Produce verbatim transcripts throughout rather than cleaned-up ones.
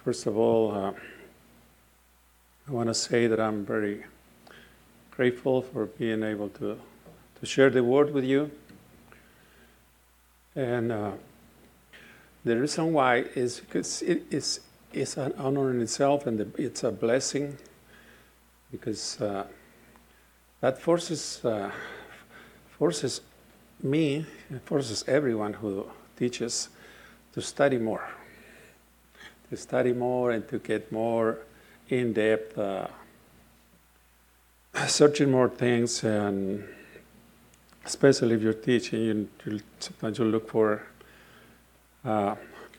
First of all, uh, I want to say that I'm very grateful for being able to, to share the word with you. And uh, the reason why is because it is it's an honor in itself, and it's a blessing, because uh, that forces uh, forces me, forces everyone who teaches to study more, to study more and to get more in depth, uh, searching more things, and especially if you're teaching, you, you sometimes you look for uh,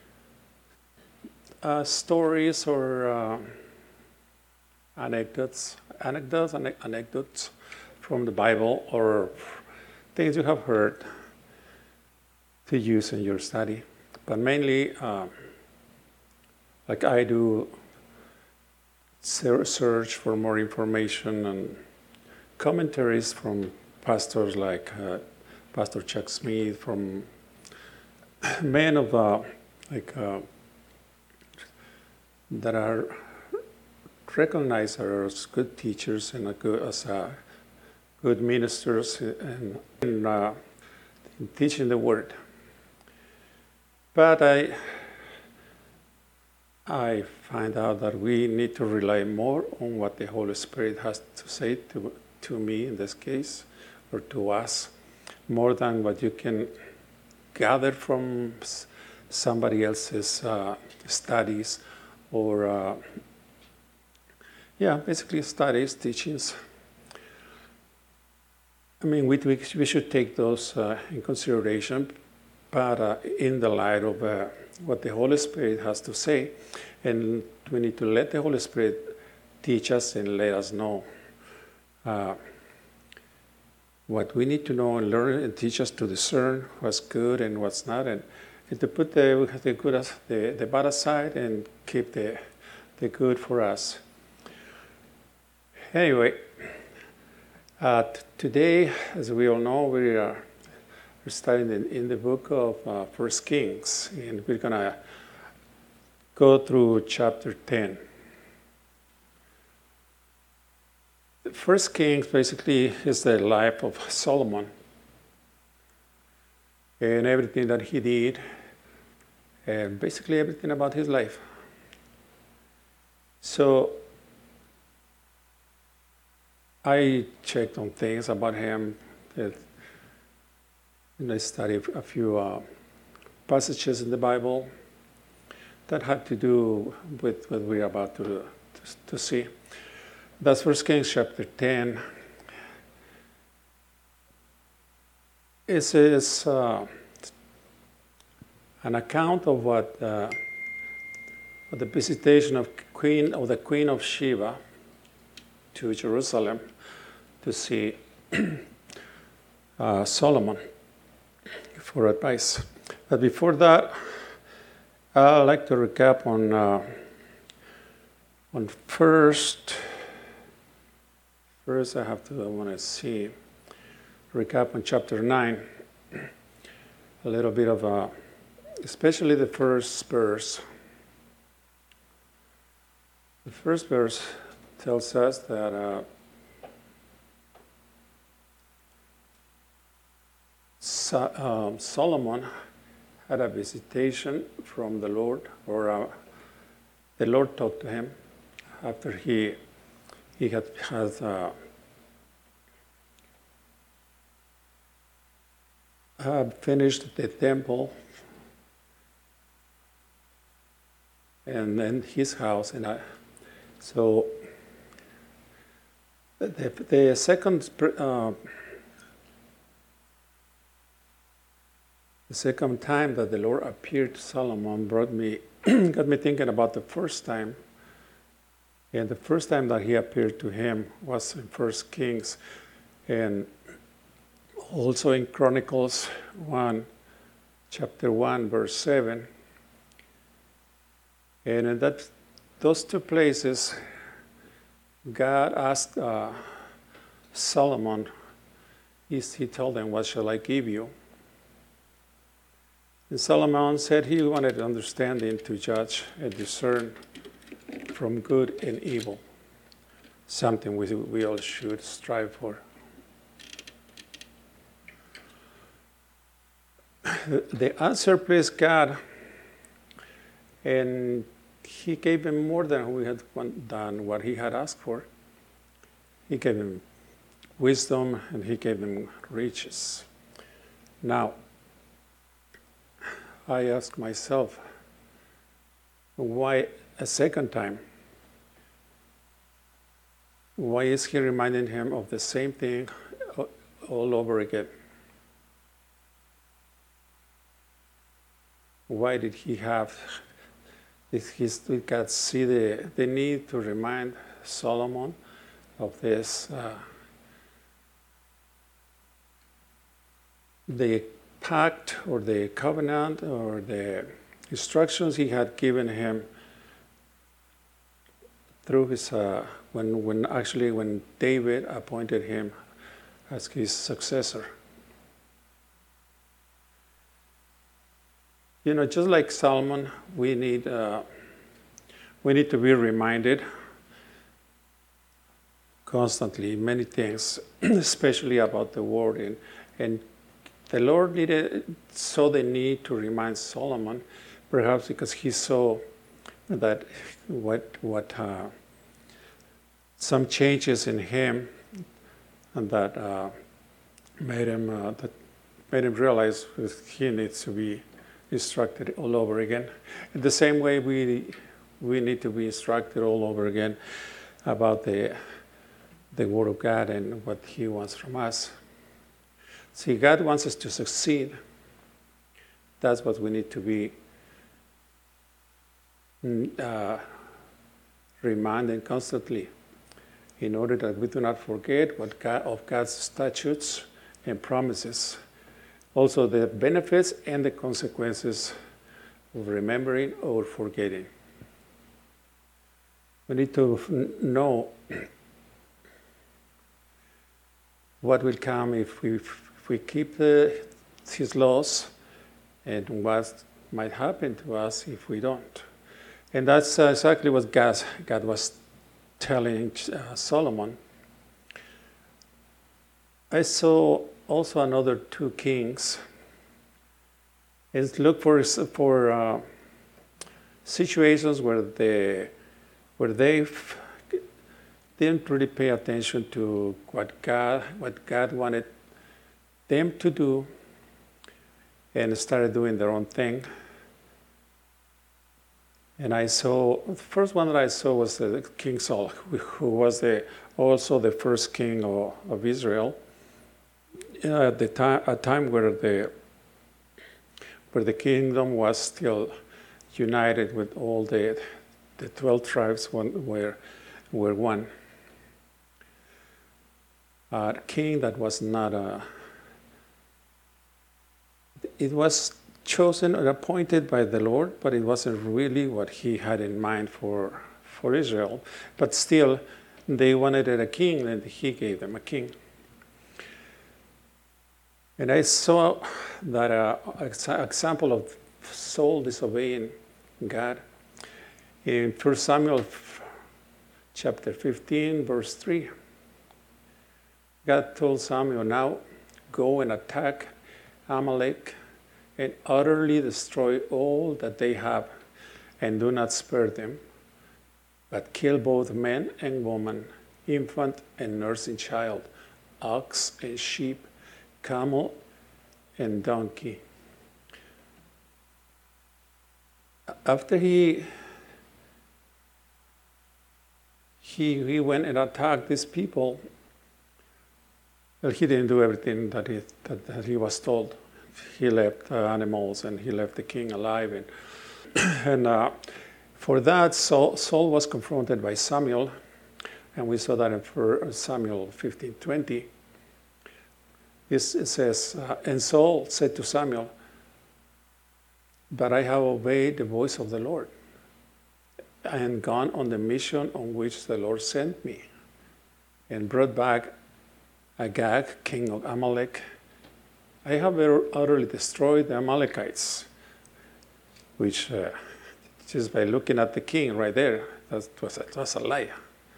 uh, stories or uh, anecdotes, anecdotes, ane- anecdotes from the Bible, or things you have heard to use in your study. But mainly, uh, like I do, search for more information and commentaries from pastors like uh, Pastor Chuck Smith, from men of uh, like uh, that are recognized as good teachers and a good, as uh, good ministers in, in, uh, in teaching the word. But I I find out that we need to rely more on what the Holy Spirit has to say to, to me in this case, or to us, more than what you can gather from somebody else's uh, studies, or, uh, yeah, basically studies, teachings. I mean, we, we, we should take those uh, in consideration, but uh, in the light of uh, what the Holy Spirit has to say. And we need to let the Holy Spirit teach us and let us know uh, what we need to know and learn, and teach us to discern what's good and what's not, and, and to put the, the good as the, the bad aside and keep the, the good for us. Anyway, uh, t- today, as we all know, we are we're studying in, in the book of uh, First Kings, and we're going to go through chapter ten. The First Kings basically is the life of Solomon and everything that he did, and basically everything about his life. So I checked on things about him, that, and I studied a few uh, passages in the Bible that had to do with what we're about to, to, to see. That's First Kings chapter ten. It is uh, an account of what uh, of the visitation of Queen of the Queen of Sheba to Jerusalem to see uh, Solomon for advice. But before that, I'd like to recap on uh, on first. First, I have to. I want to see. Recap on chapter nine. A little bit of, a, especially the first verse. The first verse tells us that uh, so, um, Solomon had a visitation from the Lord, or uh, the Lord talked to him after he he had had uh, had finished the temple and then his house, and I, so the the second. Uh, The second time that the Lord appeared to Solomon brought me, got me thinking about the first time. And the first time that he appeared to him was in First Kings, and also in Chronicles one, chapter one, verse seven. And in that, those two places, God asked uh, Solomon, he, he told him, "What shall I give you?" And Solomon said he wanted understanding to judge and discern from good and evil, something we, we all should strive for. The answer pleased God, and he gave him more than we had done what he had asked for. He gave him wisdom and he gave him riches. Now, I ask myself, why a second time? Why is he reminding him of the same thing all over again? Why did he have, did he God see the, the need to remind Solomon of this, uh, the pact or the covenant or the instructions he had given him through his, uh, when, when actually when David appointed him as his successor. You know, just like Solomon, we need uh, we need to be reminded constantly many things, especially about the word. And, and the Lord needed saw the need to remind Solomon, perhaps because he saw that what what uh, some changes in him, and that uh, made him uh, that made him realize he needs to be instructed all over again. In the same way, we we need to be instructed all over again about the the Word of God and what He wants from us. See, God wants us to succeed. That's what we need to be uh, reminded constantly, in order that we do not forget what God, of God's statutes and promises. Also, the benefits and the consequences of remembering or forgetting. We need to know what will come if we, if we keep the, His laws, and what might happen to us if we don't. And that's uh, exactly what God, God was telling uh, Solomon. I saw also another two kings. Is look for for uh, situations where they where they didn't really pay attention to what God what God wanted them to do, and started doing their own thing. And I saw the first one that I saw was uh, King Saul, who was the also the first king of, of Israel. You know, at the time, a time where the where the kingdom was still united with all the the twelve tribes, one were were one. A king that was not a. It was chosen and appointed by the Lord, but it wasn't really what He had in mind for for Israel. But still, they wanted a king, and He gave them a king. And I saw that uh, example of Saul disobeying God in First Samuel chapter fifteen, verse three. God told Samuel, "Now go and attack Amalek and utterly destroy all that they have, and do not spare them, but kill both man and woman, infant and nursing child, ox and sheep, camel and donkey." After he he he went and attacked these people, well, he didn't do everything that he that, that he was told. He left uh, animals, and he left the king alive, and and uh, for that Saul, Saul was confronted by Samuel, and we saw that in First Samuel fifteen twenty. It says, uh, and Saul said to Samuel, "But I have obeyed the voice of the Lord, and gone on the mission on which the Lord sent me, and brought back Agag, king of Amalek. I have utterly destroyed the Amalekites," which uh, just by looking at the king right there. That was a, that's a lie.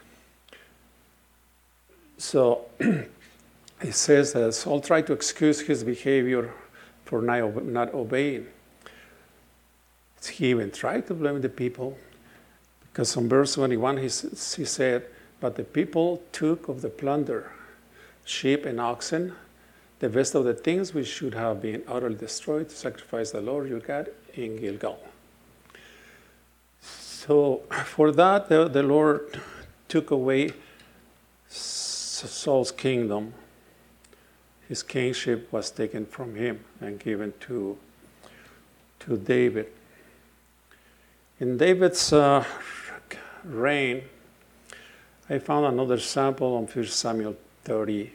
So it says that Saul tried to excuse his behavior for not, not obeying. He even tried to blame the people, because in verse twenty-one he, he said, "But the people took of the plunder, sheep and oxen, the best of the things which should have been utterly destroyed, to sacrifice the Lord your God in Gilgal." So for that, the, the Lord took away Saul's kingdom. His kingship was taken from him and given to, to David. In David's uh, reign, I found another sample on First Samuel thirty-eight.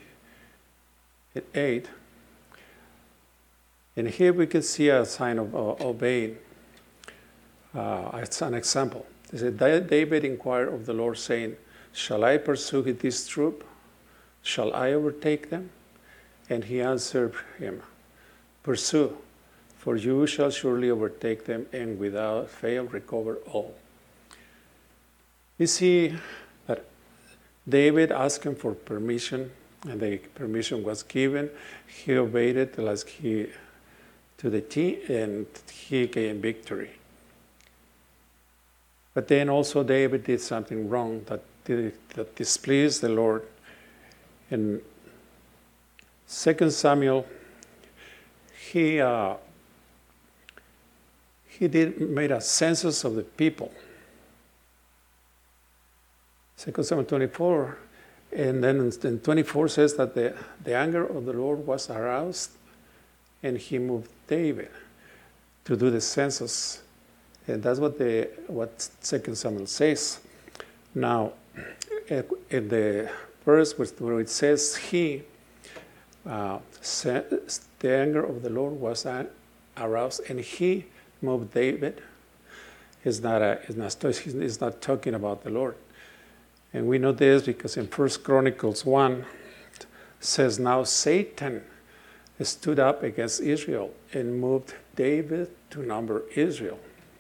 And here we can see a sign of uh, obeying. Uh, it's an example. It said, David inquired of the Lord, saying, "Shall I pursue this troop? Shall I overtake them?" And he answered him, "Pursue, for you shall surely overtake them, and without fail recover all." You see that David asked him for permission, and the permission was given. He obeyed it like he to the T, and he gained victory. But then also David did something wrong that, that displeased the Lord. In Second Samuel, he uh, he did made a census of the people. Second Samuel twenty-four, and then in twenty-four says that the, the anger of the Lord was aroused, and he moved David to do the census. And that's what the what Second Samuel says. Now, in the verse where it says he, uh, the anger of the Lord was aroused, and he moved David. He's not a, he's not he's not talking about the Lord, and we know this because in First Chronicles one it says, "Now Satan stood up against Israel and moved David to number Israel."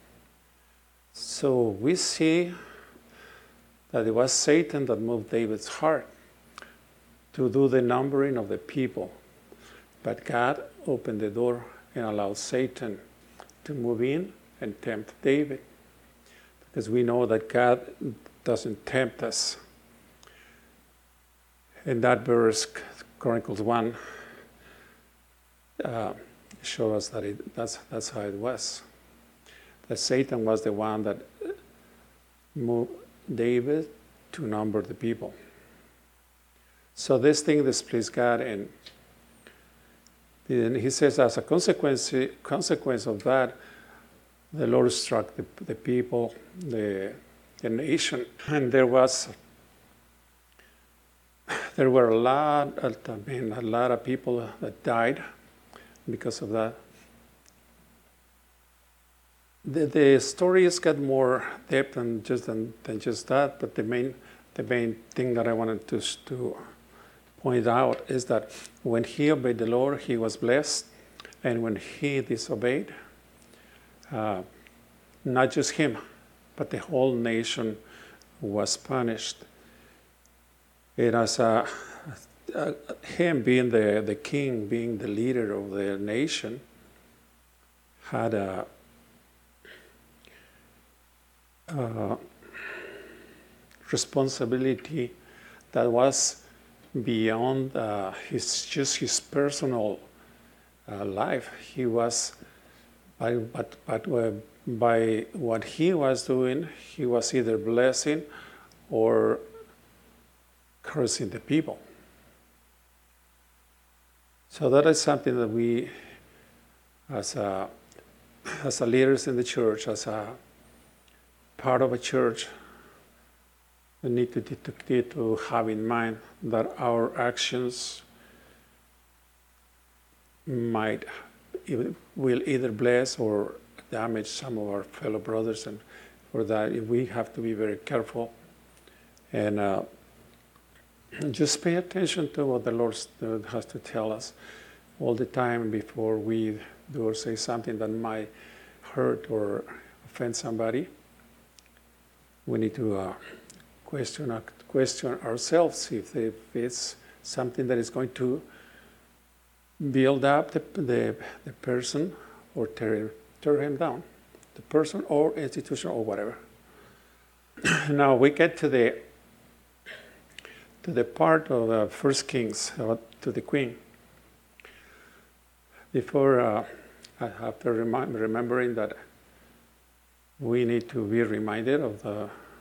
So we see that it was Satan that moved David's heart to do the numbering of the people. But God opened the door and allowed Satan to move in and tempt David, because we know that God doesn't tempt us. In that verse, Chronicles one, uh, shows us that it, that's, that's how it was. That Satan was the one that moved David to number the people. So this thing displeased God, and he says as a consequence, consequence of that, the Lord struck the, the people, the, the nation, and there was there were a lot, I mean, a lot of people that died because of that. The, the stories got more depth than just than, than just that, but the main the main thing that I wanted to to point out is that when he obeyed the Lord, he was blessed, and when he disobeyed, uh, not just him, but the whole nation was punished. And as a, uh, him being the the king, being the leader of the nation, had a Uh, responsibility that was beyond uh, his just his personal uh, life. He was, by, but but uh, by what he was doing, he was either blessing or cursing the people. So that is something that we, as a as a leaders in the church, as a part of a church, we need to, to, to have in mind that our actions might will either bless or damage some of our fellow brothers, and for that we have to be very careful and uh, just pay attention to what the Lord has to tell us all the time before we do or say something that might hurt or offend somebody, we need to uh, question, question ourselves if, if it's something that is going to build up the, the, the person or tear, tear him down, the person or institution or whatever. Now we get to the to the part of the First Kings, uh, to the queen. Before, uh, I have to remind, remembering that we need to be reminded of the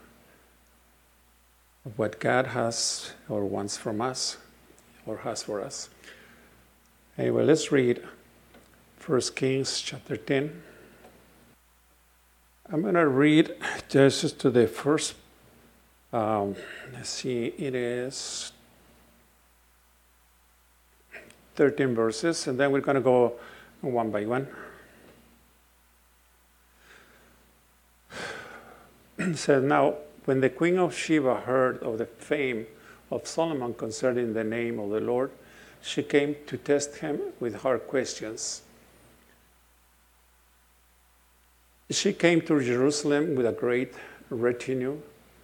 of what God has or wants from us or has for us. Anyway, let's read First Kings chapter ten. I'm going to read just to the first, um, let's see, it is thirteen verses, and then we're going to go one by one. It says, now, when the queen of Sheba heard of the fame of Solomon concerning the name of the Lord, she came to test him with hard questions. She came to Jerusalem with a great retinue,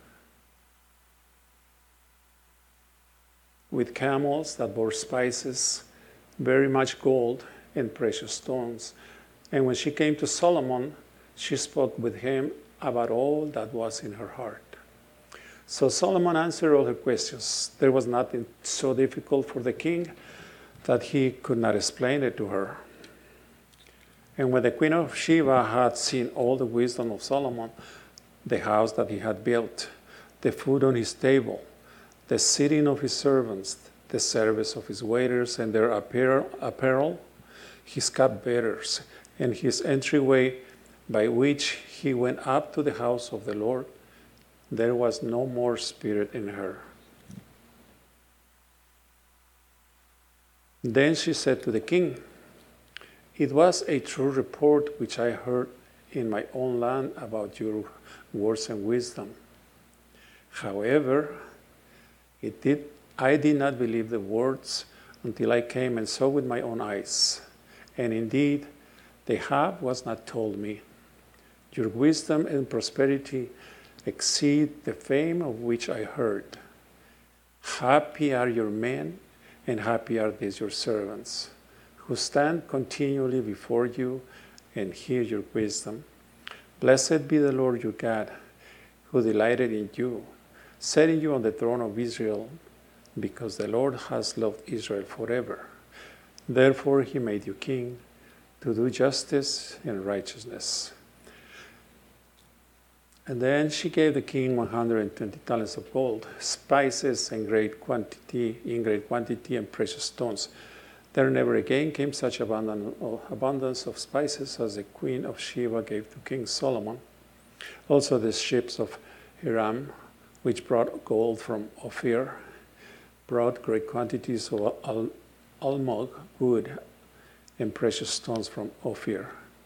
with camels that bore spices, very much gold and precious stones. And when she came to Solomon, she spoke with him about all that was in her heart. So Solomon answered all her questions. There was nothing so difficult for the king that he could not explain it to her. And when the queen of Sheba had seen all the wisdom of Solomon, the house that he had built, the food on his table, the sitting of his servants, the service of his waiters and their apparel, apparel, his cupbearers, and his entryway by which he went up to the house of the Lord, there was no more spirit in her. Then she said to the king, it was a true report which I heard in my own land about your words and wisdom. However, it did, I did not believe the words until I came and saw with my own eyes. And indeed, the half was not told me. Your wisdom and prosperity exceed the fame of which I heard. Happy are your men, and happy are these your servants, who stand continually before you and hear your wisdom. Blessed be the Lord your God, who delighted in you, setting you on the throne of Israel, because the Lord has loved Israel forever. Therefore he made you king, to do justice and righteousness. And then she gave the king one hundred twenty talents of gold, spices and great quantity, in great quantity, and precious stones. There never again came such abundance of spices as the queen of Sheba gave to King Solomon. Also the ships of Hiram, which brought gold from Ophir, brought great quantities of al- almug wood and precious stones from Ophir.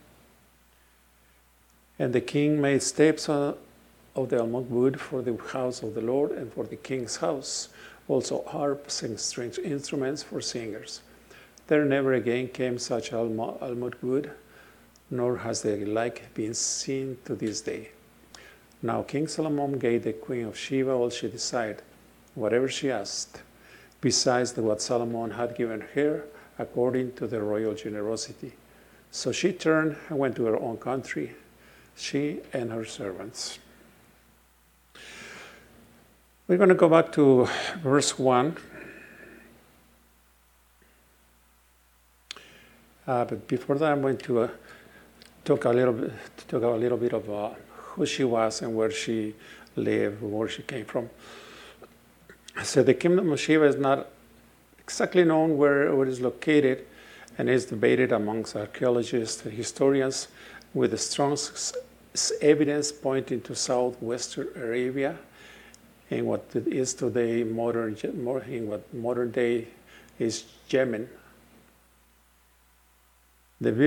And the king made steps of the almug wood for the house of the Lord and for the king's house, also harps and stringed instruments for singers. There never again came such almug wood, nor has the like been seen to this day. Now King Solomon gave the queen of Sheba all she desired, whatever she asked, besides what Solomon had given her according to the royal generosity. So she turned and went to her own country, she and her servants. We're going to go back to verse one. Uh, but before that, I'm going to uh, talk a little bit, talk a little bit of uh, who she was and where she lived, where she came from. So the kingdom of Sheba is not exactly known where it is located, and is debated amongst archaeologists and historians, with the strong evidence pointing to southwestern Arabia, in what is today modern, in what modern day is Yemen. The